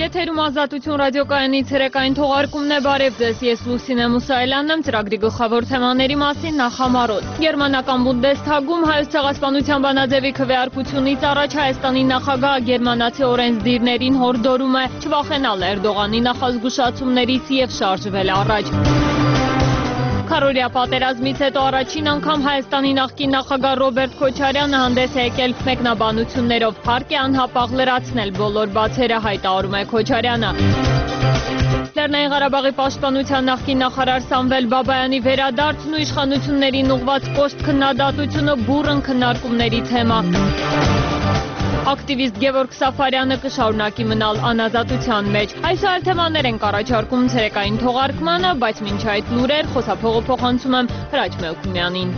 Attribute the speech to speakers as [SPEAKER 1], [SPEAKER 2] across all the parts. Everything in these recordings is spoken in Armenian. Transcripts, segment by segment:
[SPEAKER 1] Եթերում Ազատություն ռադիոկայանից հերեկային թողարկումն է, բարև ձեզ, ես Լուսինե Մուսայելյանն եմ, ծրագրի գլխավոր թեմաների մասին նախամարոտ։ Գերմանական Բունդեսթագում Հայոց ցեղասպանության բանաձևի քվեարկությունից առաջ Հայաստանի նախագահը գերմանացի օրենսդիրներին հորդորում է չվախենալ Էրդողանի նախազգուշացումներից և շարժվել առաջ։ Քարորիա պատերազմից հետո առաջին անգամ Հայաստանի նախկին նախագահ Ռոբերտ Քոչարյանը հանդես է եկել մեկնաբանություններով, հարկ է անհապաղ լրացնել բոլոր բացերը, հայտարարում է Քոչարյանը։ Լեռնային Ղարաբաղի պաշտպանության նախկին նախարար Սամվել Բաբայանի վերադարձն ու իշխանություններին ուղղված կոշտ քննադատությունը բուռն քննարկումների թեմա։ Ակտիվիստ Գևորգ Սաֆարյանը կշարունակի մնալ անազատության մեջ։ Այսօր թեմաներ ենք առաջարկում ցերեկային թողարկմանը, բայց մինչ այդ լուրեր խոսափողը փոխանցում եմ Հրաչ Մելքումյանին։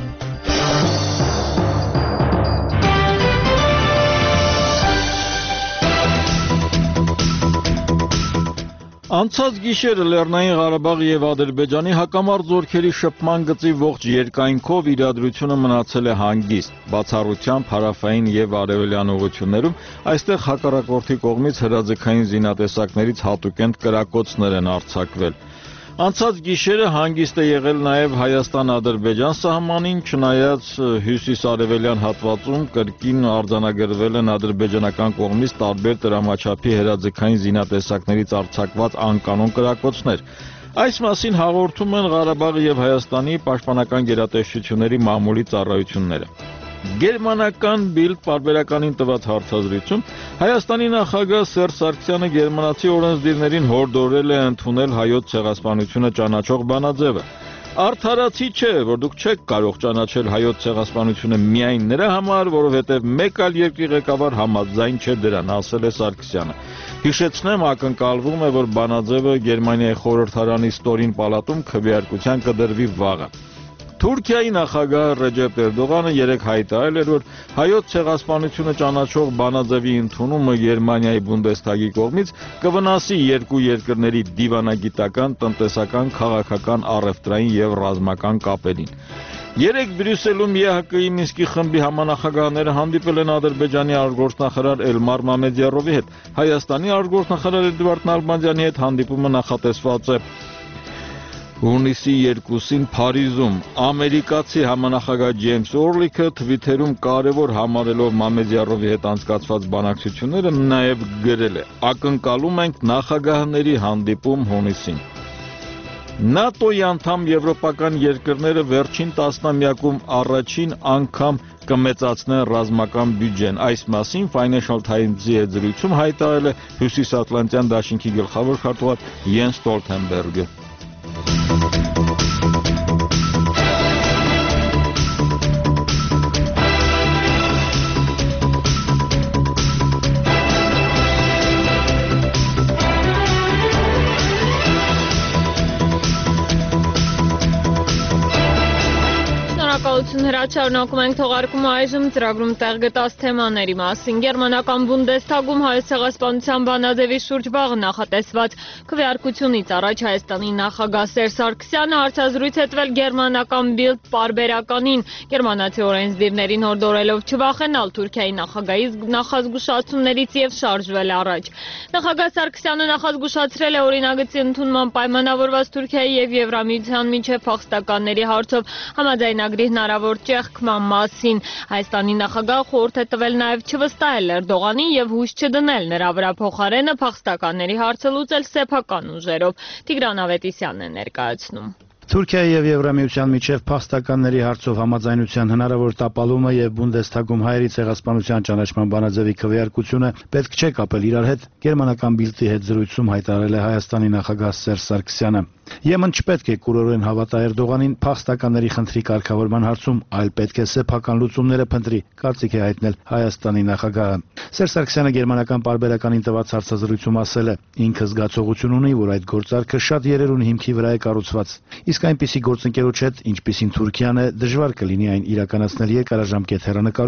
[SPEAKER 2] Անցած գիշերը Լեռնային Ղարաբաղի և Ադրբեջանի հակամարտ զորքերի շփման գծի ողջ երկայնքով իրադրությունը մնացել է հանգիստ, բացառությամբ հարավային և արևելյան ուղղություններում, այստեղ հակառակորդի կողմից հրաձգային զինատեսակներից հատուկենտ կրակոցներ են արձակվել։ Անցած գիշերը հանգիստ է եղել նաև Հայաստան-Ադրբեջան սահմանին, չնայած հյուսիս-արևելյան հատվածում կրկին արձանագրվել են ադրբեջանական կողմից տարբեր տրամաչափի հրաձգային զինատեսակներից արձակված անկանոն կրակոցներ։ Այս մասին հաղորդում են Ղարաբաղի և Հայաստանի պաշտպանական գերատեսչությունների մամուլի ծառայությունները։ Գերմանական Bild պարբերականին տված հարցազրույցում Հայաստանի նախագահ Սերժ Սարգսյանը գերմանացի օրենսդիրներին հորդորել է ընդունել հայոց ցեղասպանությունը ճանաչող բանաձևը։ Արդարացի չէ, որ դուք չեք կարող ճանաչել հայոց ցեղասպանությունը միայն նրա համար, որովհետև մեկ այլ երկրի ղեկավար համաձայն չէ դրան, ասել է Սարգսյանը։ Հիշեցնեմ, ակնկալվում է, որ բանաձևը Գերմանիայի խորհրդարանի ստորին պալատում քվեարկության կդրվի վաղը։ Թուրքիայի նախագահ Ռեջեփ Էրդողանը երեկ հայտարարել էր, որ հայոց ցեղասպանությունը ճանաչող բանաձևի ընդունումը Գերմանիայի Բունդեսթագի կողմից կվնասի երկու երկրների դիվանագիտական, տնտեսական, քաղաքական, առևտրային և ռազմական կապերին։ Երեկ Բրյուսելում ԵՀԿ-ի Մինսկի խմբի համանախագահները հանդիպել են Ադրբեջանի արտգործնախարար Էլմար Մամեդյարովի հետ։ Հայաստանի արտգործնախարար Էդվարդ Նալբանդյանի հետ հանդիպումը նախատեսված է հունիսի 2-ին Փարիզում։ Ամերիկացի համանախագահ Ջեյմս Օրլիքը Թվիթերում կարևոր համարելով Մամեդյարովի հետ անցկացված բանակցությունները նաև գրել է. «Ակնկալում ենք նախագահների հանդիպում հունիսին»։ ՆԱՏՕ-ի անդամ եվրոպական երկրները վերջին տասնամյակում առաջին անգամ կմեծացնեն ռազմական բյուջեն։ Այս մասին Financial Times-ի հետ զրույցում հայտարարել է Հյուսիսատլանտյան դաշինքի գլխավոր քարտուղար Յենս Ստոլթենբերգը։
[SPEAKER 1] Շարունակում ենք թողարկումը այժմ ծրագրում տեղ գտած թեմաների մասին։ Գերմանական Բունդեսթագում հայոց ցեղասպանության բանաձևի շուրջ վաղը նախատեսված քվեարկությունից առաջ Հայաստանի նախագահ Սերժ Սարգսյանը հարցազրույց է տվել գերմանական Bild պարբերականին, գերմանացի օրենսդիրներին հորդորելով չվախենալ Թուրքիայի նախագահի նախազգուշացումներից և շարժվել առաջ։ Նախագահ Սարգսյանը նախազգուշացրել է օրինագծի ընդունման պայմանավորված Թուրքիայի և Եվրամիության միջև փախստականների հարցով համաձայնագրի հնարավոր ճեղքման մասին։ Հայաստանի նախագահը խորհուրդ է տվել նաև չվստահել Էրդողանին և հույս չդնել նրա վրա, փոխարենը փախստականների հարցը լուծել սեփական ուժերով։ Տիգրան Ավետիսյանն է ներկայացնում։
[SPEAKER 3] Թուրքիայի և Եվրամիության միջև փախստականների հարցով համաձայնության հնարավոր տապալումը և Բունդեսթագում հայերի ցեղասպանության ճանաչման բանաձևի քվեարկությունը պետք չէ կապել իրար հետ, գերմանական Bild-ի հետ զրույցում հայտարարել է Հայաստանի նախագահ Սերժ Սարգսյանը։ Եմեն չպետք է կուրորեն հավատա Էրդողանին փախստականների խնդրի կարգավորման հարցում, այլ պետք է սեփական լուծումները փնտրի, կարծիք է հայտնել Հայաստանի նախագահը։ Սերժ Սարգսյանը գերմանական պարբերականին տված հարցազրույցում ասել է. «Ինքը զգացողություն ունի, որ այդ գործարքը շատ երերուն հիմքի վրա է կառուցված։ Իսկ այնպիսի գործընկերոջ հետ, ինչպիսին Թուրքիան է, դժվար կլինի այն իրականացնել երկարաժամկետ հեռանկարում»։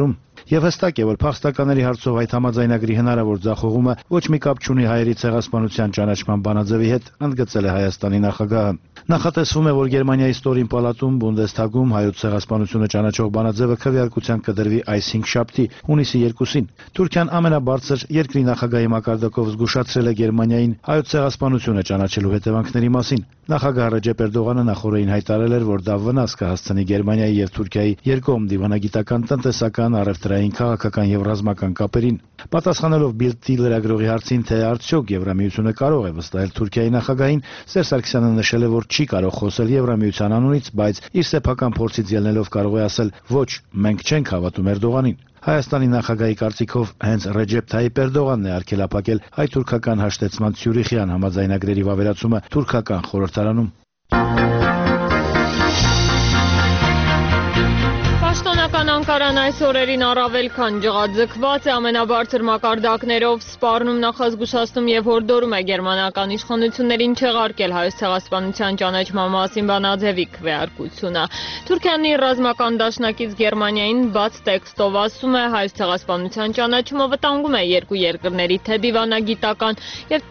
[SPEAKER 3] Եվ հստակ է, որ փախստականների հարցով այդ համաձայնագրի հնարավոր ձախողումը ոչ մի կապ չունի հայերի ցեղասպանության ճանաչման բանաձևի հետ, ընդգծել է Հայաստանի նախագահը։ Նախատեսվում է, որ Գերմանիայի ստորին պալատում Բունդեսթագում հայոց ցեղասպանությունը ճանաչող բանաձևը քվեարկության կդրվի այս 5 շաբթի, հունիսի 2-ին։ Թուրքիան ամենաբարձր երկրի նախագահի մակարդակով զգուշացրել է Գերմանիային հայոց ցեղասպանությունը ճանաչելու հետևանքների մասին։ Նախագահ Ռեջեփ Էրդողանը նախորդին հայտարարել էր, որ դա վնաս կհասցնի Գերմանիայի եւ Թուրքիայի երկկողմ դիվանագիտական, տնտեսական, առևտրային, քաղաքական եւ ռազմական կապերին։ Պատասխանելով Բիլդի լրագրողի հարցին, թե արդյոք Եվրամիությունը կարող է վստահել Թուրքիայի նախագահին, Սերժ Սարգսյանը նշել է, որ չի կարող խոսել Եվրամիության անունից, բայց իր սեփական փորձից ելնելով կարող է ասել. ոչ, մենք չենք հավատում Էրդողանին։ Հայաստանի նախագահի կարծիքով հենց Ռեջեփ Թայիփ Էրդողանն է արգելափակել հայ-թուրքական հաշտեցման Ցյուրիխյան համաձայնագրերի վավերացումը թուրքական խորհրդարանում։
[SPEAKER 1] Պաշտոնական Անկարան այս օրերին առավել քան ջղաձգված է, ամենաբարձր մակարդակներով սպառնում, նախազգուշացնում եւ հորդորում է գերմանական իշխանություններին չեղարկել հայոց ցեղասպանության ճանաչման մասին բանաձևի քվեարկությունը։ Թուրքիան իր ռազմական դաշնակից Գերմանիային բաց տեքստով ասում է, հայոց ցեղասպանության ճանաչումը վտանգում է երկու երկրների թե դիվանագիտական եւ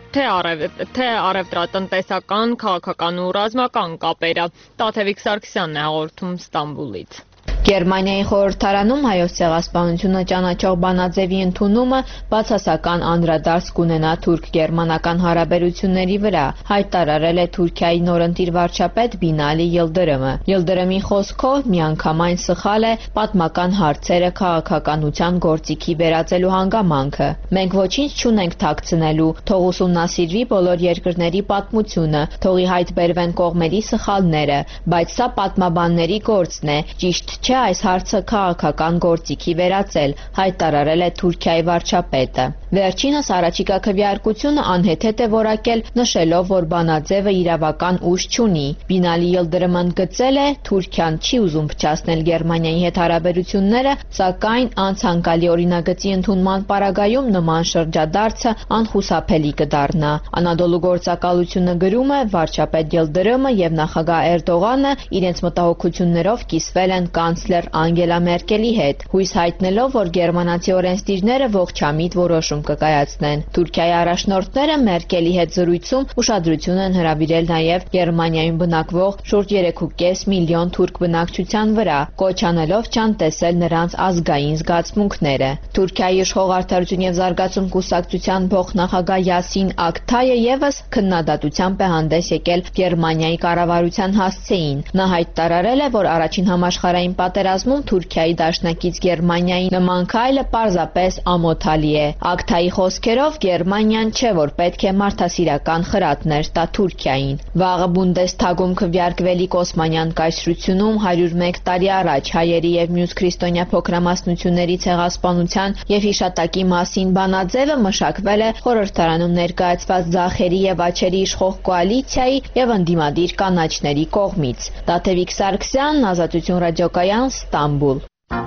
[SPEAKER 1] թե առևտրատնտեսական, քաղաքական ու ռազմական կապերը։ Տաթևիկ Սարգսյանն է հաղորդում Ստամբուլից։
[SPEAKER 4] Գերմանիայի խորհրդարանում հայոց ցեղասպանությունը ճանաչող բանաձևի ընդունումը բացասական անդրադարձ կունենա թուրք-գերմանական հարաբերությունների վրա, հայտարարել է Թուրքիայի նորընտիր վարչապետ Բինալի Յիլդրիմը։ Յիլդրիմի խոսքով միանգամայն սխալ է պատմական հարցերը քաղաքականության գործիքի վերածելու հանգամանքը։ Մենք ոչինչ չունենք թաքցնելու, թող ուսումնասիրվի բոլոր երկրների պատմությունը, թողի հայտ բերվեն կողմերի սխալները, բայց սա պատմաբանների գործն է, ճիշտ չէ այս հարցը քաղաքական գործիքի վերածել, հայտարարել է Թուրքիայի վարչապետը։ Վերջինս առաջիկա քվեարկությունը անհեթեթ է որակել, նշելով, որ բանաձևը իրավական ուժ չունի։ Բինալի Յիլդրիմն ընդգծել է, Թուրքիան չի ուզում փչացնել Գերմանիայի հետ հարաբերությունները, սակայն անցանկալի օրինագծի ընդունման պարագայում նման շրջադարձը անխուսափելի կդառնա։ Անադոլու գործակալությունը գրում է, վարչապետ Յիլդրիմը եւ նախագահ Էրդողանը իրենց մտահոգություններով կիսվել են կանցլեր Անգելա Մերկելի հետ, հույս հայտնելով, որ գերմանացի օրենսդիրները ողջամիտ որոշում կկայացնեն։ Թուրքիայի առաջնորդները Մերկելի հետ զրույցում ուշադրություն են հրավիրել նաև Գերմանիայում բնակվող շուրջ 3.5 միլիոն թուրք բնակչության վրա, կոչ անելով չանտեսել նրանց ազգային զգացմունքները։ Թուրքիայի իշխող Արդարություն եւ զարգացում կուսակցության փոխնախագահ Յասին Ակթայը եւս քննադատությամբ է հանդես եկել Գերմանիայի կառավարության հասցեին։ Նա հայտարարել է, որ առաջին համաշխարհային պատերազմում Թուրքիայի դաշնակից Գերմանիայի նման քայլը պարզապես ամոթալի է։ Ակթայի խոսքերով Գերմանիան չէ, որ պետք է մարդասիրական խրատներ տա Թուրքիային։ Վաղը Բունդեսթագում քվեարկվելիք Օսմանյան կայսրությունում 101 տարի առաջ հայերի եւ մյուս քրիստոնյա փոքրամասնությունների ցեղասպանության եւ հիշատակի մասին բանաձևը մշակվել է խորհրդարանում ներկայացված ձախերի եւ աչերի իշխող կոալիցիայի եւ ընդդիմադիր կանաչների կողմից։ Տաթևիկ Սարգսյան, Ազատություն ռադիոկայան, Ստամբուլ։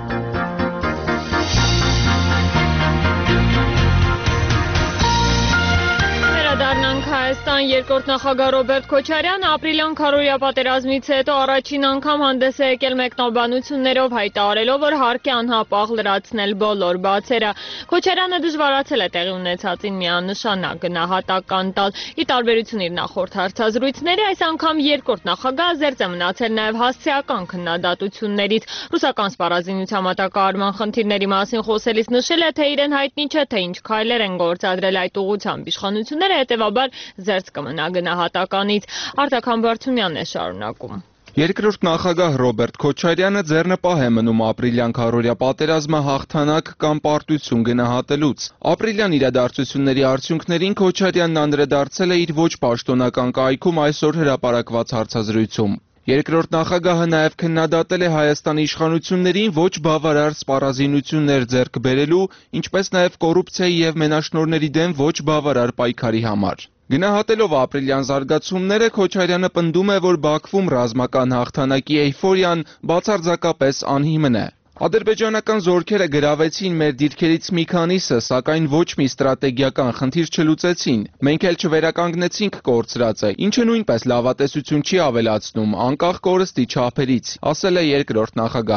[SPEAKER 1] Հայաստան երկրորդ նախագահ Ռոբերտ Քոչարյանը ապրիլյան քարոզիա պատերազմից հետո առաջին անգամ հանդես է եկել մեկնաբանություններով, հայտարարելով, որ հարկ է անհապաղ լրացնել բոլոր բացերը։ Քոչարյանը դժվարացել է տեղի ունեցածին միանշանակ գնահատական տալ։ Ի տարբերություն իր նախորդ հարցազրույցների, այս անգամ երկրորդ նախագահը զերծ է մնացել նաև հասցեական քննադատություններից։ Ռուսական սպառազինության մատակարարման խնդիրների մասին խոսելիս նշել է, թե իրեն հայտնի չէ, թե ինչ քայլեր են գործադրել այդ ուղղությամբ իշխանությունները, հետևաբար զերծ կմնա գնահատականից։ Արտակ Համբարձումյանն է շարունակում։
[SPEAKER 5] Երկրորդ նախագահ Ռոբերտ Քոչարյանը ձեռնպահ է մնում ապրիլյան քարոզիա պատերազմը հաղթանակ կամ պարտություն գնահատելուց։ Ապրիլյան իրադարձությունների արդյունքներին Քոչարյանն անդրադարձել է իր ոչ պաշտոնական կայքում այսօր հրապարակված հարցազրույցում։ Երկրորդ նախագահը նաև քննադատել է Հայաստանի իշխանություններին ոչ բավարար սպառազինություններ ձեռք բերելու, ինչպես նաև կոռուպցիայի եւ մենաշնորհների դեմ ոչ բավարար պայքարի համար։ Գնահատելով ապրիլյան զարգացումները, Քոչարյանը պնդում է, որ Բաքվում ռազմական հաղթանակի էյֆորիան բացարձակապես անհիմն է։ Ադրբեջանական զորքերը գրավեցին մեր դիրքերից մի քանիսը, սակայն ոչ մի ստրատեգիական խնդիր չլուծեցին։ Մենք էլ չվերականգնեցինք կորցրածը, ինչը նույնպես լավատեսություն չի ավելացնում, անկախ կորստի չափերից, ասել է երկրորդ նախագահը։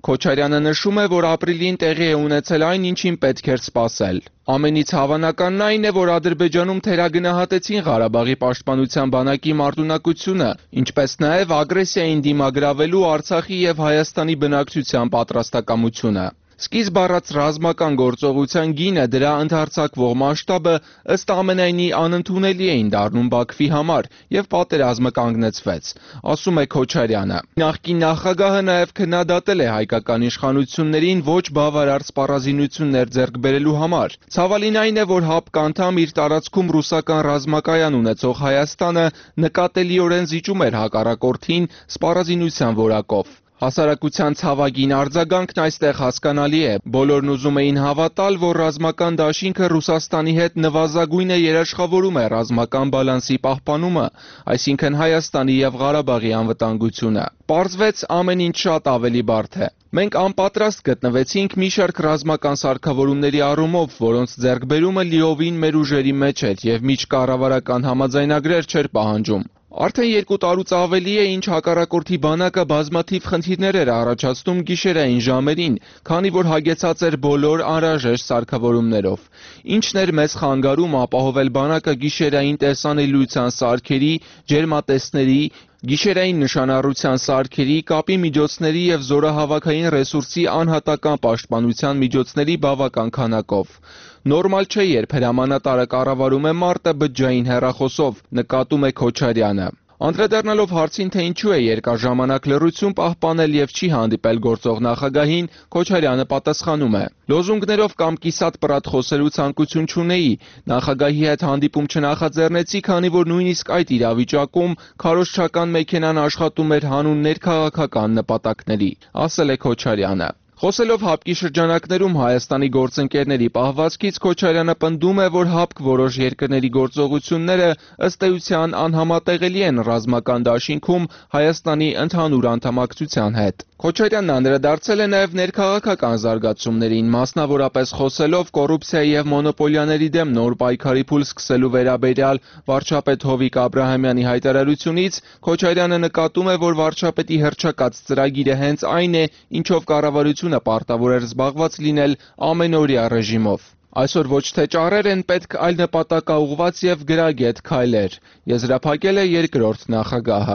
[SPEAKER 5] Քոչարյանը նշում է, որ ապրիլին տեղի է ունեցել այն, ինչին պետք էր սպասել։ Ամենից հավանականն այն է, որ Ադրբեջանում թերագնահատեցին Ղարաբաղի պաշտպանության բանակի մարտունակությունը, ինչպես նաև ագրեսիային դիմագրավելու Արցախի եւ Հայաստանի բնակչության պատրաստակամությունը։ Սկիզբ առած ռազմական գործողության գինը, դրա ընդարձակվող մասշտաբը ըստ ամենայնի անընդունելի էին դառնում Բաքվի համար եւ պատերազմը կանգնեցվեց, ասում է Քոչարյանը։ Նախկին նախագահը նաեւ քննադատել է հայկական իշխանություններին ոչ բավարար սպառազինություններ ձեռք բերելու համար։ Ցավալին այն է, որ ՀԱՊԿ անդամ իր տարածքում ռուսական ռազմակայան ունեցող Հայաստանը նկատելիորեն զիջում էր հակառակորդին սպառազինության որակով։ Հասարակության ցավագին արձագանքն այստեղ հասկանալի է։ Բոլորն ուզում էին հավատալ, որ ռազմական դաշինքը Ռուսաստանի հետ նվազագույնը երաշխավորում է ռազմական բալանսի պահպանումը, այսինքն Հայաստանի եւ Ղարաբաղի անվտանգությունը։ Պարզվեց ամեն ինչ շատ ավելի բարդ է։ Մենք անպատրաստ գտնվեցինք մի շարք ռազմական սարքավորումների առումով, որոնց ձեռքբերումը լիովին մեր ուժերի մեջ էր եւ միջկառավարական համաձայնագրեր չէր պահանջում։ Արդեն 2 տարուց ավելի է, ինչ հակառակորդի բանակը բազմաթիվ խնդիրներ էր առաջացնում գիշերային ժամերին, քանի որ հագեցած էր բոլոր անհրաժեշտ սարքավորումներով։ Ինչն էր մեզ խանգարում ապահովել բանակը գիշերային տեսանելիության սարքերի, ջերմատեսների, գիշերային նշանառության սարքերի, կապի միջոցների եւ զորահավաքային ռեսուրսի անհատական պաշտպանության միջոցների բավական քանակով։ Նորմալ չէ, երբ հրամանատարը կառավարում է մարտը բջջային հեռախոսով, նկատում է Քոչարյանը։ Անդրադառնալով հարցին, թե ինչու է երկար ժամանակ լռություն պահպանել եւ չի հանդիպել գործող նախագահին, Քոչարյանը պատասխանում է. Լոզունգներով կամ կիսատ պրատ խոսելու ցանկություն չունեի, նախագահի հետ հանդիպում չնախաձեռնեցի, քանի որ նույնիսկ այդ իրավիճակում քարոզչական մեքենան աշխատում էր հանուն ներքաղաքական նպատակների, ասել է Քոչարյանը։ Խոսելով ՀԱՊԿ-ի շրջանակներում Հայաստանի գործընկերների պահվածքից, Քոչարյանը պնդում է, որ ՀԱՊԿ որոշ երկրների գործողությունները ըստ էության անհամատեղելի են ռազմական դաշինքում Հայաստանի ընդհանուր անդամակցության հետ։ Քոչարյանն անդրադարձել է նաև ներքաղաքական զարգացումներին, մասնավորապես խոսելով կոռուպցիայի եւ մոնոպոլիաների դեմ նոր պայքարի փուլ սկսելու վերաբերյալ վարչապետ Հովիկ Աբրահամյանի հայտարարությունից, Քոչարյանը նկատում է, որ վարչապետի հռչակած ծրագիրը հենց այն է, ինչով կառավարությունը պարտավոր էր զբաղված լինել ամենօրյա ռեժիմով։ Այսօր ոչ թե ճառեր են պետք, այլ նպատակաուղղված եւ գրագետ քայլեր, եզրափակել է երկրորդ նախագահը։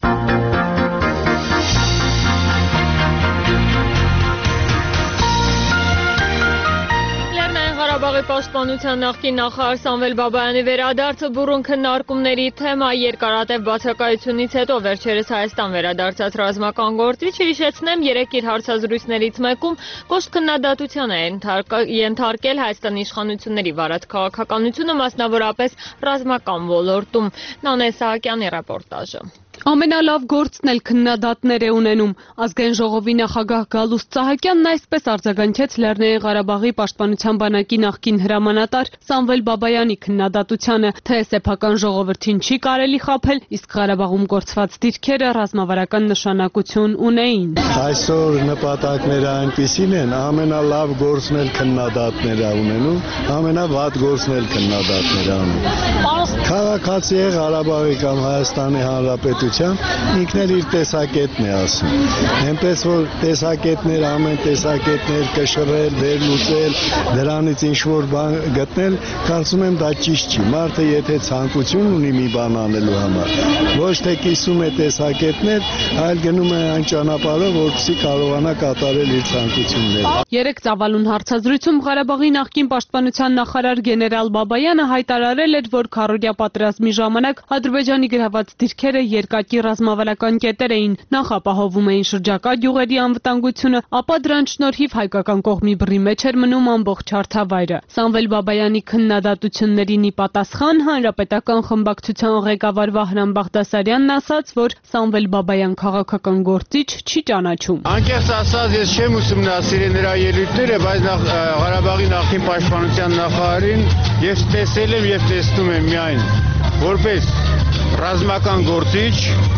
[SPEAKER 1] Ղարաբաղի պաշտպանության նախկին նախարար Սամվել Բաբայանի վերադարձը բուռն քննարկումների թեմա երկարատև բացակայությունից հետո վերջերս Հայաստան վերադարձած ռազմական գործիչը, հիշեցնեմ, երեկ իր հարցազրույցներից մեկում կոշտ քննադատության է ենթարկել Հայաստանի իշխանությունների վարած քաղաքականությունը, մասնավորապես ռազմական ոլորտում։ Նանե Սահակյանի ռեպորտաժը։
[SPEAKER 6] Ամենալավ գործն էլ քննադատներ է ունենում։ Ազգային ժողովի նախագահ Գալուստ Սահակյանն այսպես արձագանքեց Լեռնային Ղարաբաղի պաշտպանության բանակի նախկին հրամանատար Սամվել Բաբայանի քննադատությանը, թե սեփական ժողովրդին չի կարելի խաբել, իսկ Ղարաբաղում գործված դիրքերը ռազմավարական նշանակություն ունեին։
[SPEAKER 7] Այսօր նպատակները այնպիսին են, ամենալավ գործն էլ քննադատներ ունենում, ամենավատ գործն էլ քննադատներ անում։ Քաղաքացի է Ղարաբաղի կամ Հայաստանի Հանրապետության ինքն էլ իր տեսակետն է ասում։ Այնպես որ տեսակետներ, ամեն տեսակետներ կշռել, վերլուծել, դրանից ինչ-որ բան գտնել, կարծում եմ դա ճիշտ չի։ Մարդը եթե ցանկություն ունի մի բան անելու համար, ոչ թե կիսում է տեսակետներ, այլ գնում է այն ճանապարհով, որպեսզի կարողանա կատարել իր ցանկությունները։
[SPEAKER 6] Երեք ծավալուն հարցազրույցում Ղարաբաղի նախկին պաշտպանության նախարար գեներալ Բաբայանը հայտարարել էր, որ քառօրյա պատերազմի ժամանակ Ադրբեջանի գրաված դիրքերը երկակի ռազմավարական կետեր էին, նախ ապահովում էին շրջակա գյուղերի անվտանգությունը, ապա դրանց շնորհիվ հայկական կողմի բռի մեջ էր մնում ամբողջ հարթավայրը։ Սամվել Բաբայանի քննադատություններին ի պատասխան հանրապետական խմբակցության ղեկավար Վահրամ Բաղդասարյանն ասաց, որ Սամվել Բաբայան քաղաքական գործիչ չի ճանաչում։
[SPEAKER 8] Անկեղծ ասած, ես չեմ ուսումնասիրել նրա ելույթները, բայց Ղարաբաղի նախկին պաշտպանության նախարարին ես տեսել եմ եւ տեսնում եմ միայն որպես ռազմական գործիչ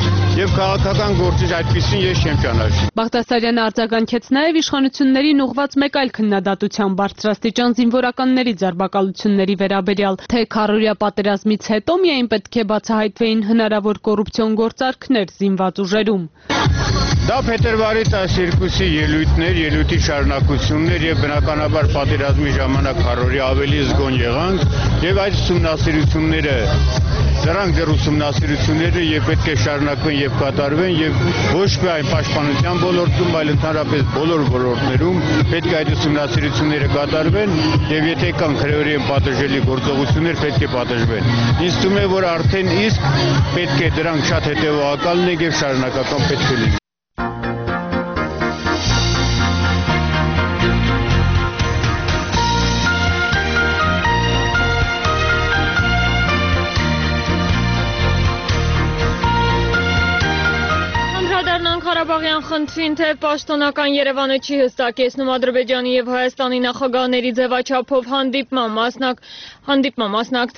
[SPEAKER 8] եւ քաղաքական գործիչ, այդպեսին ես չեմ ճանաչում։
[SPEAKER 6] Բաղդասարյանը արձագանքեց նաեւ իշխանություններին ուղղված մեկ այլ քննադատության բարձրաստիճան զինվորականների ձերբակալությունների վերաբերյալ, թե քառօրյա պատերազմից հետո միայն պետք է բացահայտվեին հնարավոր կոռուպցիոն գործարքներ զինված ուժերում։
[SPEAKER 8] Դա փետրվարի 12-ի ելույթի շարունակություններ եւ բնականաբար պատերազմի ժամանակ քարորի ավելի զգոն եղանք եւ այդ ուսումնասիրությունները դրանք դեռ ուսումնասիրությունները եւ պետք է շարունակվեն եւ կատարվեն եւ ոչ միայն պաշտպանության ոլորտում, այլ ընդհանրապես բոլոր ոլորտներում պետք է այդ ուսումնասիրությունները կատարվեն եւ եթե կան քրեորեն պատժելի գործողություններ պետք է պատժվեն։ Ինձ թվում է, որ արդեն իսկ պետք է դրանք շատ հետեւողական լինեն եւ շարունակական պետք է լինեն։
[SPEAKER 1] Ղարաբաղյան խնդրին, թե պաշտոնական Երևանը չի հստակեցնում Ադրբեջանի եւ Հայաստանի նախագահների ձևաչափով հանդիպման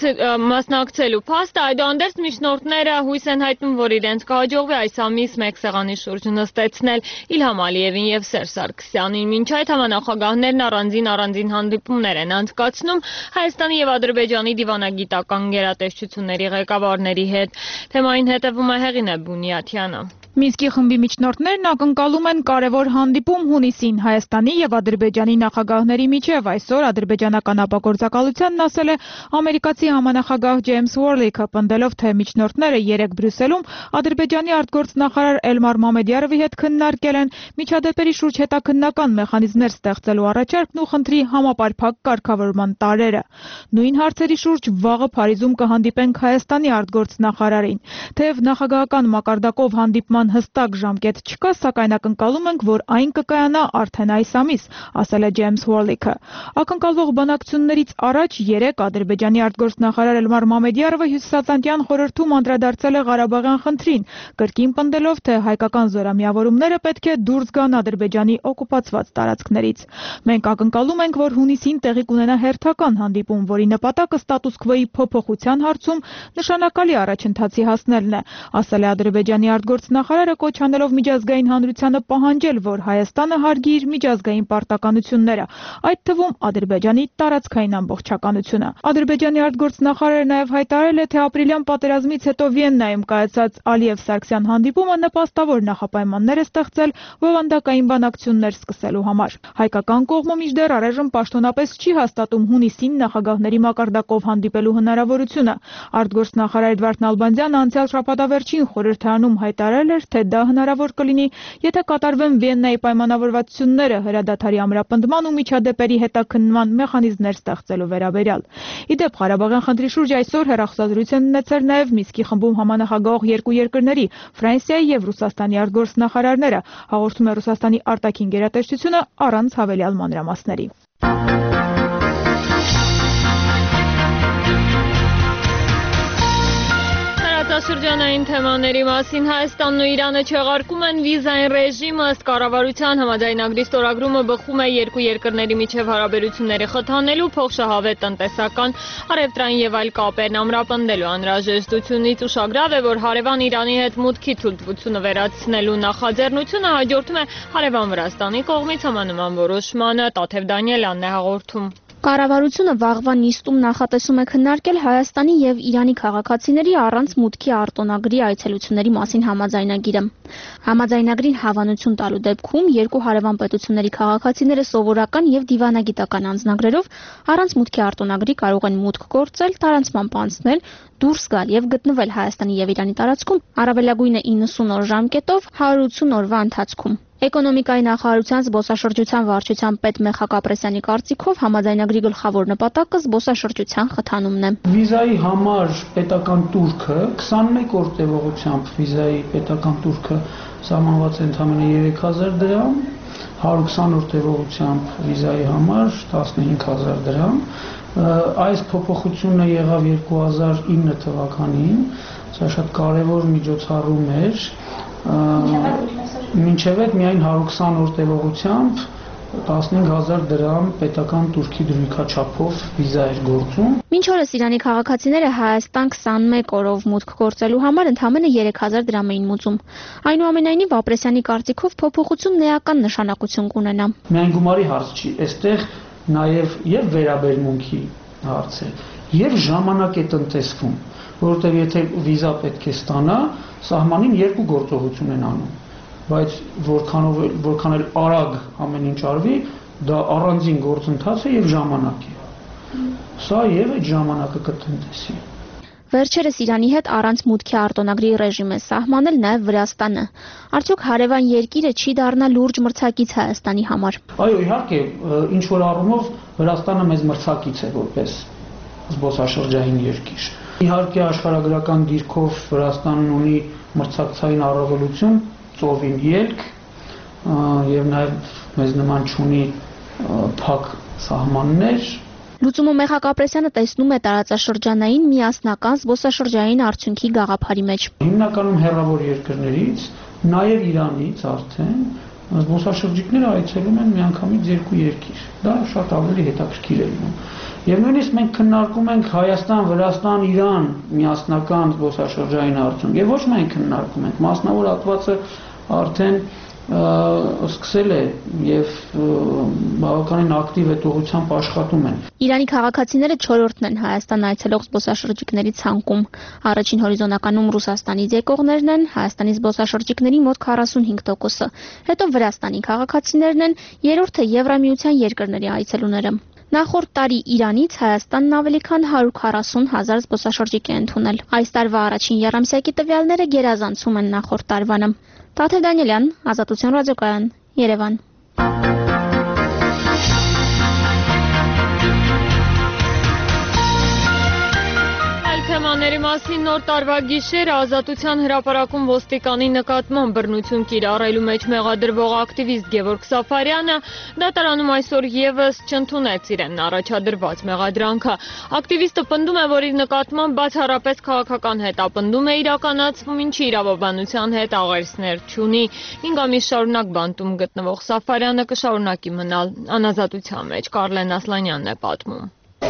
[SPEAKER 1] մասնակցելու փաստը, այդուհանդերձ միջնորդները հույս են հայտնում, որ իրենց կհաջողվի այս ամիս մեկ սեղանի շուրջ նստեցնել Իլհամ Ալիևին եւ Սերժ Սարգսյանին։ Մինչ այդ համանախագահներն առանձին հանդիպումներ են անցկացնում Հայաստանի եւ Ադրբեջանի դիվանագիտական գերատեսչությունների ղեկավարների հետ։ Թեմային հետևում է Հեղինե Բունյաթյանը։
[SPEAKER 9] Մինսկի խմբի միջնորդներն ակնկալում են կարևոր հանդիպում հունիսին Հայաստանի եւ Ադրբեջանի նախագահների միջև։ Այսօր ադրբեջանական ապագործակալությանն ասել է ամերիկացի համանախագահ Ջեյմս Ուորլիքը, պնդելով, թե միջնորդները երեկ Բրյուսելում Ադրբեջանի արտգործնախարար Էլմար Մամեդյարովի հետ քննարկել են միջադեպերի շուրջ հետաքննական մեխանիզմներ ստեղծելու առաջարկն ու խնդրի համապարփակ կարգավորման տարրերը։ Նույն հարցերի շուրջ վաղը Փարիզում կհանդիպենք Հայաստանի արտգործնախարարին։ Թեև նախագահական մակարդակով հանդիպման հստակ ժամկետ չկա, սակայն ակնկալում ենք, որ այն կկայանա արդեն այս ամիս, ասել է Ջեյմս Ուորլիքը։ Ակնկալվող բանակցություններից առաջ երեկ Ադրբեջանի արտգործնախարար Էլմար Մամեդյարովը Հյուսիսատլանտյան խորհրդում անդրադարձել է Ղարաբաղյան խնդրին, կրկին պնդելով, թե հայկական զորամիավորումները պետք է դուրս գան Ադրբեջանի օկուպացված տարածքներից։ Մենք ակնկալում ենք, որ հունիսին տեղի կունենա հերթական հանդիպում, որի նպատակը ստատուս քվոյի փոփոխության հարցում նշանակալի առաջընթացի հասնելն է, ասել է Ադրբեջանի արտգործնախարարը, կոչ անելով միջազգային հանրությանը պահանջել, որ Հայաստանը հարգի իր միջազգային պարտականությունները, այդ թվում Ադրբեջանի տարածքային ամբողջականությունը։ Ադրբեջանի արտգործնախարարը նաև հայտարարել է, թե ապրիլյան պատերազմից հետո Վիեննայում կայացած Ալիև-Սարգսյան հանդիպումը նպաստավոր նախապայմաններ է ստեղծել բովանդակային բանակցություններ սկսելու համար։ Հայկական կողմը մինչդեռ առայժմ պաշտոնապես չի հաստատում հունիսին նախագահների մակարդակով հանդիպելու հնարավորությունը։ Արտգործնախարար Էդվարդ Նալբանդյանը անցյալ շաբաթավերջին խորհրդարանում հայտարարել էր, թե դա հնարավոր կլինի, եթե կատարվեն Վիեննայի պայմանավորվածությունները հրադադարի ամրապնդման ու միջադեպերի հետաքննման մեխանիզմներ ստեղծելու վերաբերյալ։ Իդեպ Ղարաբաղյան խնդրի շուրջ այսօր հեռախոսազրույց են ունեցել նաև Մինսկի խմբում համանախագահող երկու երկրների՝ Ֆրանսիայի եւ Ռուսաստանի արտգործնախարարները, հաղորդում է Ռուսաստանի արտաքին գերատեսչությունը առանց հավելյալ մանրամասների։
[SPEAKER 1] Շրջանային թեմաների մասին Հայաստանն ու Իրանը չեղարկում են վիզային ռեժիմը, ըստ կառավարության համաձայնագրի ստորագրումը բխում է երկու երկրների միջև հարաբերությունները խթանելու, փոխշահավետ տնտեսական, առևտրային եւ այլ կապերն ամրապնդելու անհրաժեշտությունից ուշագրավ է, որ հարևան Իրանի հետ մուտքի թույլտվությունը վերացնելու նախաձեռնությունը հաջորդում է հարևան Վրաստանի կողմից համանման որոշմանը։ Տաթև Դանիելյանն է հաղորդում։
[SPEAKER 10] Կառավարությունը վաղվա նիստում նախատեսում է քննարկել Հայաստանի եւ Իրանի քաղաքացիների առանց մուտքի արտոնագրի այցելությունների մասին համաձայնագիրը։ Համաձայնագրին հավանություն տալու դեպքում երկու հարևան պետությունների քաղաքացիները սովորական եւ դիվանագիտական անձնագրերով առանց մուտքի արտոնագրի կարող են մուտք գործել, տարանցմամբ անցնել, դուրս գալ եւ գտնվել Հայաստանի եւ Իրանի տարածքում առավելագույնը 90 օր ժամկետով 180 օրվա ընթացքում։ Էկոնոմիկայի նախարարության զբոսաշրջության վարչության պետ Մեխակ Ապրեսյանի կարծիքով համաձայնագրի գլխավոր նպատակը զբոսաշրջության խթանումն է։
[SPEAKER 11] Վիզայի համար պետական տուրքը 21 օր տևողությամբ վիզայի պետական տուրքը սահմանված է ընդամենը 3000 դրամ, 120 օր տևողությամբ վիզայի համար 15000 դրամ։ Այս փոփոխությունը եղավ 2009 թվականին, սա շատ կարևոր միջոցառում էր։ Մինչև այդ միայն 120 օր տևողությամբ 15000 դրամ պետական տուրքի դրույքաչափով վիզա էր գործում։
[SPEAKER 10] Մինչ օրս Իրանի քաղաքացիները Հայաստան 21 օրով մուտք գործելու համար ընդամենը 3000 դրամ էին մուծում։ Այնուամենայնիվ Ապրեսյանի կարծիքով փոփոխությունն էական նշանակություն կունենա։
[SPEAKER 11] Միայն գումարի հարց չի, այստեղ նաև եւ վերաբերմունքի հարց է, եւ ժամանակ է տնտեսվում, որովհետեւ եթե վիզա պետք է ստանա, սահմանին երկու գործողություն են անում։ բայց որքան էլ արագ ամեն ինչ արվի, դա առանձին գործընթաց է եւ ժամանակ է։ Սա եւ այդ ժամանակը կտնտեսի։
[SPEAKER 10] Վերջերս Իրանի հետ առանց մուտքի արտոնագրի ռեժիմ է սահմանել նաև Վրաստանը։ Արդյոք հարևան երկիրը չի դառնա լուրջ մրցակից Հայաստանի համար։
[SPEAKER 11] Այո, իհարկե, ինչ որ առումով Վրաստանը մեզ մրցակից է որպես զբոսաշրջային երկիր։ Իհարկե, աշխարհագրական դիրքով Վրաստանն ունի մրցակցային առավելություն, ծովին ելք եւ նաև մեզ նման չունի փակ սահմաններ։
[SPEAKER 10] Լուծումը Մեխակ Ապրեսյանը տեսնում է տարածաշրջանային միասնական զբոսաշրջային արդյունքի գաղափարի մեջ։
[SPEAKER 11] Հիմնականում հեռավոր երկրներից, նաև Իրանից արդեն զբոսաշրջիկները այցելում են միանգամից երկու երկիր։ Դա շատ ավելի հետաքրքիր է լինում։ Եվ նույնիսկ մենք քննարկում ենք Հայաստան, Վրաստան, Իրան միասնական զբոսաշրջային արդյունք։ Եվ ոչ միայն քննարկում ենք, մասնավոր հատվածը արդեն սկսել է եւ բավականին ակտիվ հետողությամբ աշխատում են։
[SPEAKER 10] Իրանի քաղաքացիները 4-րդն են Հայաստան այցելող զբոսաշրջիկների ցանկում։ Առաջին հորիզոնականում Ռուսաստանից եկողներն են, Հայաստանի զբոսաշրջիկների մոտ 45%-ը, հետո Վրաստանի քաղաքացիներն են, երրորդը Եվրամիության երկրների այցելուները։ Նախորդ տարի Իրանից Հայաստանն ավելի քան 140,000 զբոսաշրջիկ է ընդունել։ Այս տարվա առաջին եռամսյակի տվյալները գերազանցում են նախորդ տարվանը։ Տաթև Դանիելյան, Ազատության ռադիոկայան, Երևան։
[SPEAKER 1] Թեմաների մասին նոր տարվա գիշերը Ազատության հրապարակում ոստիկանի նկատմամբ բռնություն կիրառելու մեջ մեղադրվող ակտիվիստ Գևորգ Սաֆարյանը դատարանում այսօր եւս չընդունեց իրեն առաջադրված մեղադրանքը։ Ակտիվիստը պնդում է, որ իր նկատմամբ բացառապես քաղաքական հետապնդում է իրականացվում, ինչի իրավաբանության հետ աղերսներ չունի։ 5 ամիս շարունակ բանտում գտնվող Սաֆարյանը կշարունակի մնալ անազատության մեջ։ Կարլեն Ասլանյանն է պատմում։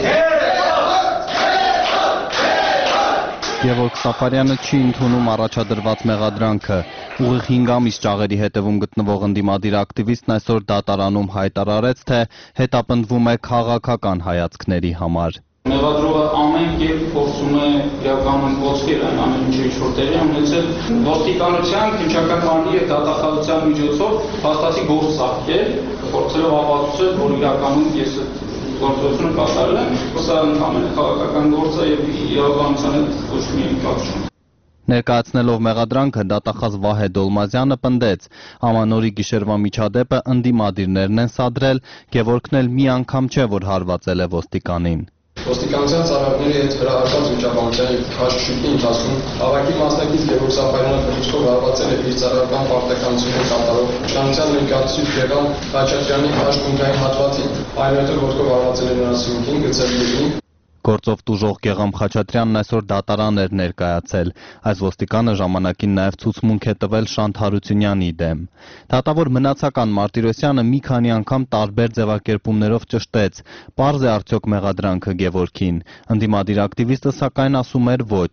[SPEAKER 12] Գևորգ Սաֆարյանը չի ընդունում առաջադրված մեղադրանքը։ Ուղիղ 5 ամիս ճաղերի հետևում գտնվող ընդդիմադիր ակտիվիստն այսօր դատարանում հայտարարեց, թե հետապնդվում է քաղաքական հայացքների համար։
[SPEAKER 13] Մեղադրողը ամեն կերպ փորձում է իրականորեն ոսկել այն ամեն ինչը ինչ-որ տեղի է ունեցել, ոստիկանության, քննչական բանի եւ դատախազության միջոցով փաստացի գործ սարքել, փորձելով ապացուցել, որ իրականում ես գործողությունը կատարել եմ, սա ընդհանրապես քաղաքական գործ է եւ իրավաբանության հետ ոչ մի կապ չունի։
[SPEAKER 12] Ներկայացնելով մեղադրանքը դատախազ Վահե Դոլմազյանը պնդեց, ամանորի գիշերվա միջադեպը ընդդիմադիրներն են սադրել, Գևորգն էլ մի անգամ չէ, որ հարվածել է ոստիկանին։
[SPEAKER 14] Ոստիկանության ծառայողների հետ հրահրված վիճաբանության եւ քաշքշուկի ընթացքում հավաքի մասնակից Գևորգ Սաֆարյանը բռնցքով հարվածել է իր ծառայական պարտականությունը կատարող իշխանության ներկայացուցիչ Գևորգ Խաչատրյանի քաշքունքային հատվածին, այնուհետև ոտքով հարվածել է նրա սյունքին, գծելին։
[SPEAKER 12] Գործով տուժող Գեգամ Խաչատրյանն այսօր դատարան էր ներկայացել։ Այս ոստիկանը ժամանակին նաև ցուցմունք է տվել Շանթ Հարությունյանի դեմ։ Դատավոր մնացական Մարտիրոսյանը մի քանի անգամ տարբեր ձևակերպումներով ճշտեց. Պարզ է արդյոք մեղադրանքը Գևորգին։ Ընդդիմադիր ակտիվիստը սակայն ասում էր ոչ։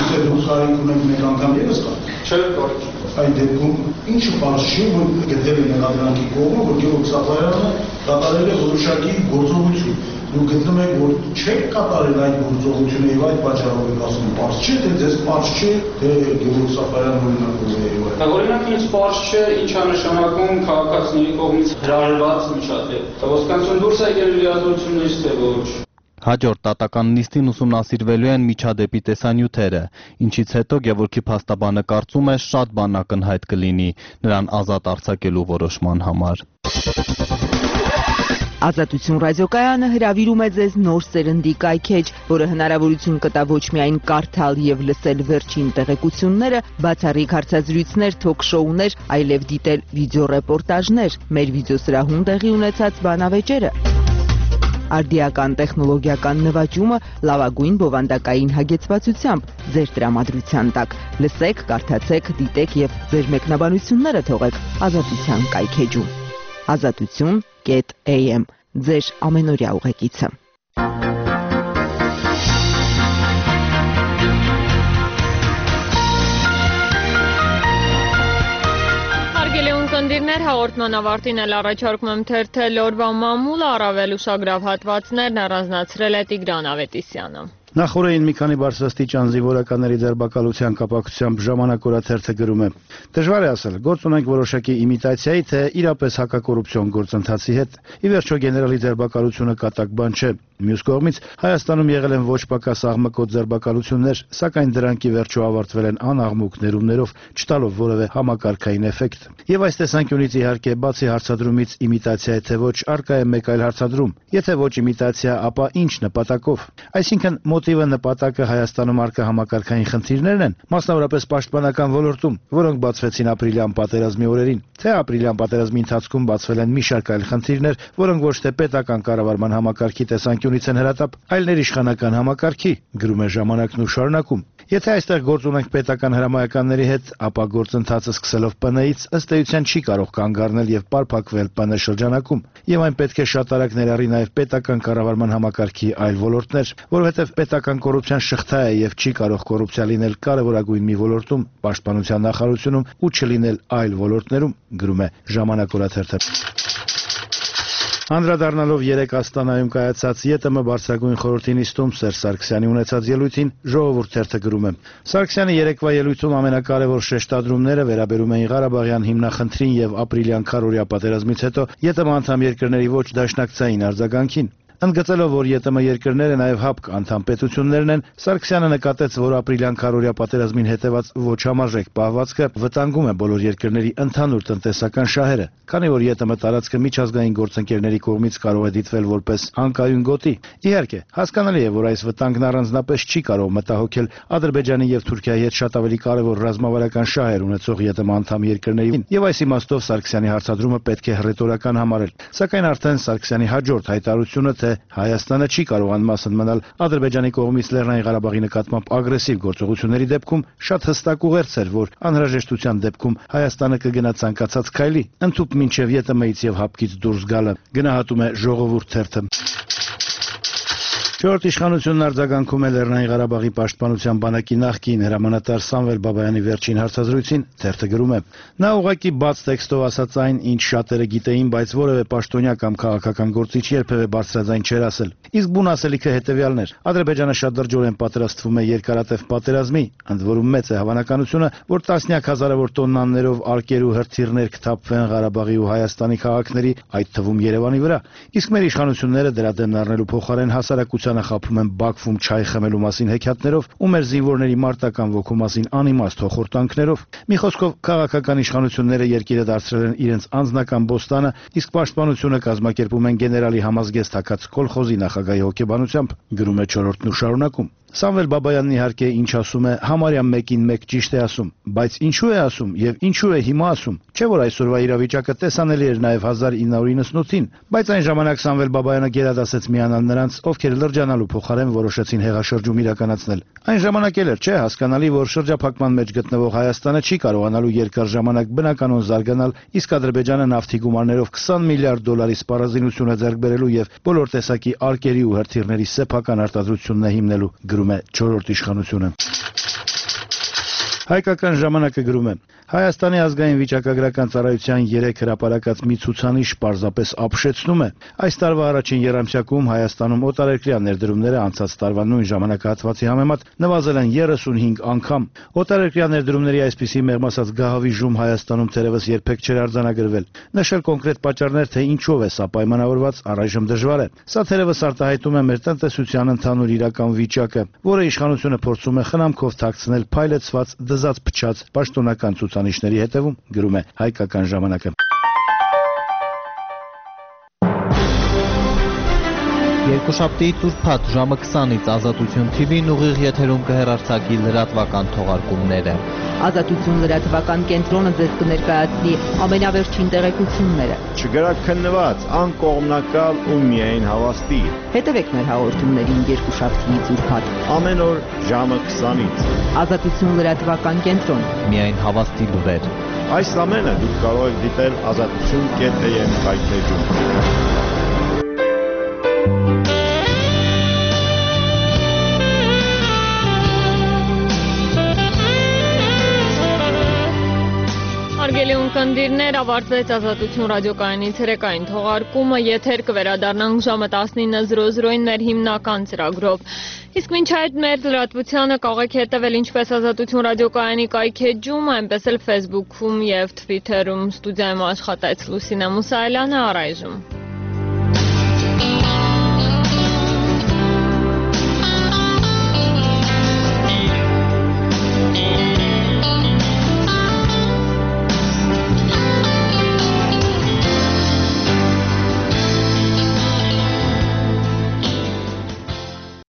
[SPEAKER 15] Այդ դեպքում ինչը բարձ չի, որ գտել է մեղադրանքի կողմը, որ Գևորգ Սաֆարյանը կատարել է որոշակի գործողություն։ Դուք գտնում եք, որ չեք կատարել այդ գործողությունը եւ այդ պատճառով եք ասում, բարձ չէ, թե ձեզ բարձ չէ, թե Գևորգ Սաֆարյանը օրինակով է եւ այլն։
[SPEAKER 13] Օրինակ ինձ բարձ չէ, ինչ է նշանակում քաղաքացիների կողմից հրահրված միջադեպ։ Ոստիկանություն դուրս է եկել լիազորությունից, թե ոչ։
[SPEAKER 12] Հաջորդ դատական նիստին ուսումնասիրվելու են միջադեպի տեսանյութերը, ինչից հետո Գևորգի փաստաբանը կարծում է շատ բան ակնհայտ կլինի նրան ազատ արձակելու որոշման համար։
[SPEAKER 16] Ազատություն ռադիոկայանը հրավիրում է ձեզ նոր սերնդի կայքեջ, որը հնարավորություն կտա ոչ միայն կարդալ եւ լսել վերջին տեղեկությունները, բացառիկ հարցազրույցներ, թոք-շոուներ, այլև դիտել վիդեոռեպորտաժներ, մեր վիդեոսրահում տեղի ունեցած բանավեճերը։ Արդիական տեխնոլոգիական նվաճումը լավագույն բովանդակային հագեցվածությամբ ձեր տրամադրության տակ։ Լսեք, կարդացեք, դիտեք եւ ձեր մեկնաբանությունները թողեք Ազատության կայքեջում։ Ազատություն.am ձեր ամենօրյա ուղեկիցը։
[SPEAKER 1] Հարգելի ունկնդիրներ, հաղորդման ավարտին էլ առաջարկում եմ թերթել օրվա մամուլը, առավել ուշագրավ հատվածներն առանձնացրել է Տիգրան Ավետիսյանը։
[SPEAKER 3] Նախորդին մի քանի բարձրաստիճան զինվորականների ձերբակալության կապակցությամբ ժամանակ օրաթերթը գրում է. Դժվար է ասել, գործ ունենք որոշակի իմիտացիայի, թե իրապես հակակոռուպցիոն գործընթացի հետ։ Ի վերջո գեներալի ձերբակալությունը կատակ բան չէ։ Մյուս կողմից Հայաստանում եղել են ոչ պակաս աղմկոտ ձերբակալություններ, սակայն դրանք ի վերջո ավարտվել են անաղմուկ ներումներով, չտալով որևէ համակարգային էֆեկտ։ Եվ այս տեսանկյունից իհարկե բացի հարցադրումից իմիտացիա թե ոչ, արկա է մեկ այլ հարցադրում։ Եթե ոչ իմիտացիա, ապա ինչ նպատակով։ Այսինքն մոտիվը նպատակը Հայաստանում արկա համակարգային խնդիրներն են, մասնավորապես պաշտպանական ոլորտում, որոնք բացվեցին ապրիլյան պատերազմի օրերին, թե ապրիլյան պատերազմի ընթացքում բացվել են մի շարք այլ խնդիրներ, որոնք ոչ թե պետական կառավարման համակարգի տեսանկյունից են հրատապ, այլ ներիշխանական համակարգի, գրում է ժամանակն ու շարունակում։ Եթե այստեղ գործ ունենք պետական հրամայականների հետ, ապա գործընթացը սկսելով ՊՆ-ից ըստ էության չի կարող կանգ առնել եւ պարփակվել ՊՆ շրջանակում, եւ այն պետք է շատ արագ ներառի նաեւ պետական կառավարման համակարգի այլ ոլորտներ, որովհետեւ պետական կոռուպցիան շղթա է եւ չի կարող կոռուպցիա լինել կարևորագույն մի ոլորտում, պաշտպանության նախարարությունում ու չլինել այլ ոլորտներում, գրում է Ժամանակ օրաթերթը։ Անդրադառնալով երեկ Աստանայում կայացած ԵՏՄ բարձրագույն խորհրդի նիստում Սերժ Սարգսյանի ունեցած ելույթին Ժողովուրդ թերթը գրում է. Սարգսյանի երեկվա ելույթում ամենակարևոր շեշտադրումները վերաբերում էին Ղարաբաղյան հիմնախնդրին եւ ապրիլյան քարոզիա պատերազմից հետո ԵՏՄ անդամ երկրների ոչ դաշնակցային արձագանքին։ Ընդգծելով, որ ԵՏՄ երկրները նաև ՀԱՊԿ անդամ պետություններն են, Սարգսյանը նկատեց, որ ապրիլյան քարոզիա պատերազմին հետևած ոչ համարժեք պահվածքը վտանգում է բոլոր երկրների ընդհանուր տնտեսական շահերը, քանի որ ԵՏՄ տարածքը միջազգային գործընկերների կողմից կարող է դիտվել որպես անկայուն գոտի։ Իհարկե, հասկանալի է, որ այս վտանգն առանձնապես չի կարող մտահոգել Ադրբեջանի եւ Թուրքիայի հետ շատ ավելի կարևոր ռազմավարական շահեր ունեցող ԵՏՄ անդամ երկրներին, եւ այս իմաստով Սարգսյանի հարցադրումը պետք է հռետորական համարել։ Սակայն արդեն Սարգսյանի հաջորդ հայտարարությունը, թե Հայաստանը չի կարող անմասն մնալ Ադրբեջանի կողմից Լեռնային Ղարաբաղի նկատմամբ ագրեսիվ գործողությունների դեպքում, շատ հստակ ուղերձ էր, որ անհրաժեշտության դեպքում Հայաստանը կգնա ցանկացած քայլի, ընդհուպ մինչև ԵՏՄ-ից եւ ՀԱՊԿ-ից դուրս գալը, գնահատում է Ժողովուրդ թերթը։ Չորրորդ իշխանությունն արձագանքում է Լեռնային Ղարաբաղի պաշտպանության բանակի նախկին հրամանատար Սամվել Բաբայանի վերջին հարցազրույցին, թերթը գրում է. Նա ուղղակի բաց տեքստով ասաց այն, ինչ շատերը գիտեին, բայց որևէ պաշտոնյա կամ քաղաքական գործիչ երբևէ բարձրաձայն չէր ասել։ Իսկ բուն ասելիքը հետևյալն էր. Ադրբեջանը շատ դրջորեն պատրաստվում է երկարատև պատերազմի, ընդ որում մեծ է հավանականությունը, որ տասնյակ հազարավոր տոննաներով արկեր ու հրթիռներ կթափվեն Ղարաբաղի ու Հայաստանի քաղաքների, այդ թվում Երևանի վրա։ Իսկ մեր իշխանությունները դրա դեմն առնելու փոխարեն հասարակության խափում են Բաքվում չայ խմելու մասին հեքիաթներով ու մեր զինվորների մարտական ոգու մասին անիմաստ հոխորտանքներով։ Մի խոսքով, քաղաքական իշխանությունները երկիրը դարձրել են իրենց անձնական բոստանը, իսկ պաշտպանությունը կազմակերպում են գեներալի համազգեստ հագած կոլխոզի նախագահի հոգեբանությամբ, գրում է Չորրորդն ու շարունակում։ Սամվել Բաբայանն իհարկե ինչ ասում է, համարյա մեկին մեկ ճիշտ է ասում, բայց ինչու է ասում եւ ինչու է հիմա ասում։ Չէ՞ որ այսօրվա իրավիճակը տեսանելի էր նաեւ 1998-ին, բայց այն ժամանակ Սամվել Բաբայանը գերադասեց միանալ նրանց, ովքեր լրջանալու փոխարեն որոշեցին հեղաշրջում իրականացնել։ Այն ժամանակ էլ էր, չէ, հասկանալի, որ շրջափակման մեջ գտնվող Հայաստանը չի կարողանալու երկար ժամանակ բնականon զարգանալ, իսկ Ադրբեջանը նավթի գումարներով 20 միլիարդ դոլարի սպառազինություն է ձեռք բերելու եւ բոլոր տեսակի արկերի ու հրթիռների սեփական արտադրությունն է հիմնելու, գրում է Չորրորդ իշխանությունը։ Հայկական ժամանակը գրում է. Հայաստանի ազգային վիճակագրական ծառայության 3 հրապարակած մի ցուցանիշ պարզապես ապշեցնում է։ Այս տարվա առաջին եռամսյակում Հայաստանում օտարերկրյա ներդրումները անցած տարվա նույն ժամանակահատվածի համեմատ նվազել են 35 անգամ։ Օտարերկրյա ներդրումների այսպիսի մեղմ ասած գահավիժում Հայաստանում թերևս երբեք չէր արձանագրվել։ Նշել կոնկրետ պատճառներ, թե ինչով է սա պայմանավորված, առայժմ դժվար է։ Սա թերևս արտահայտում է մեր տնտեսության ընդհանուր իրական վիճակը, որը իշխանությունը փորձում է խնամքով թաքցնել փայլեցված դզած փչած պաշտոնական ցուցանիշների հետևում, գրում է Հայկական ժամանակը։
[SPEAKER 12] Երկուշաբթի Տուրփաթ ժամը 20-ից Ազատություն TV-ն ուղիղ եթերում կհեռարձակի լրատվական թողարկումները։
[SPEAKER 16] Ազատություն լրատվական կենտրոնը ձեզ կներկայացնի ամենավերջին տեղեկությունները։
[SPEAKER 2] Չգրաքննված, անկողմնակալ ու միայն հավաստի։
[SPEAKER 16] Հետևեք մեր հաղորդումներին երկուշաբթիից ուրբաթ։
[SPEAKER 2] Ամեն օր ժամը 20-ից։
[SPEAKER 16] Ազատություն լրատվական կենտրոն։
[SPEAKER 12] Միայն հավաստի լուրեր։
[SPEAKER 2] Այս ամենը դուք կարող եք դիտել azatutun.am հայտնեջում։
[SPEAKER 1] Հարգելի ունկնդիրներ, ավարտվեց Ազատություն ռադիոկայանի ցերեկային թողարկումը, եթեր կվերադառնանք ժամը 19:00-ին մեր հիմնական ծրագրով։ Իսկ մինչ այդ մեր լրատվությանը կարող եք հետևել ինչպես Ազատություն ռադիոկայանի կայքեջում, այնպես էլ Facebook-ում եւ Twitter-ում։ Ստուդիայում աշխատեց Լուսինե Մուսայելյանը, առայժմ